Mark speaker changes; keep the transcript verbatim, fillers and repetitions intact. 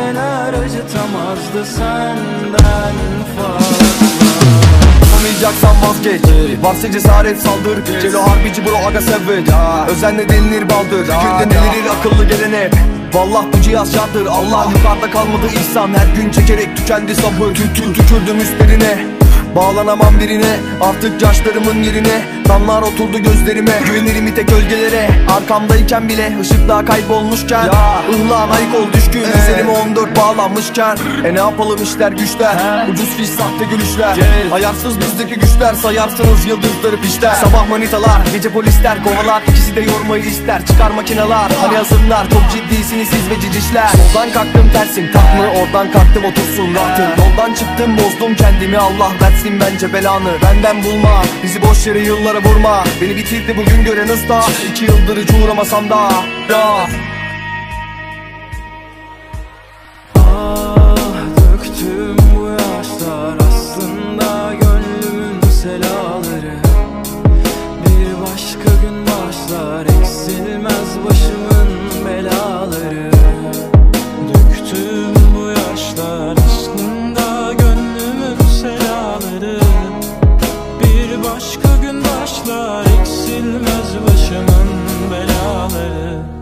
Speaker 1: neler acıtamazdı senden fazla.
Speaker 2: Yapamayacaksan vazgeç, varsa cesaret saldır. Celo harbici bro aga savage, özenle delinir baldır. Fikirden elirir akıllı gelen hep. Vallah bu cihaz şarttır. Allah yukarıda kalmadı ihsan, her gün çekerek tükendi sabır. Tü tü tükürdüm üstlerine, bağlanamam birine. Artık yaşlarımın yerine damlar oturdu gözlerime. Güvenirim bir tek gölgelere, arkamdayken bile ışıklar kaybolmuşken. Ihlan ayık ol düşkün, üzerime on dört bağlanmışken. E ne yapalım işler güçler, ucuz fiş sahte gülüşler. Ayarsız bizdeki güçler, sayarsınız yıldızları pişler. Sabah manitalar, gece polisler kovalar, ikisi de yormayı ister. Çıkar makineler, hani hazırlar, çok ciddisiniz siz ve cicişler. Soldan kalktım tersin tak mı, oradan kalktım otursun rahatın. Yoldan çıktım bozdum kendimi, Allah versin bence belanı. Benden bulma, bizi boş yere yıllara vurma. Beni bitirdi bugün gören ısta, iki yıldır hiç uğramasam da ya.
Speaker 1: Ah döktüm bu yaşlar aslında gönlümün selaları. Bir başka gün başlar eksilmez başımın belaları. Döktüm bu yaşlar aslında gönlümün selaları. Bir başka gün başlar eksilmez başımın belaları.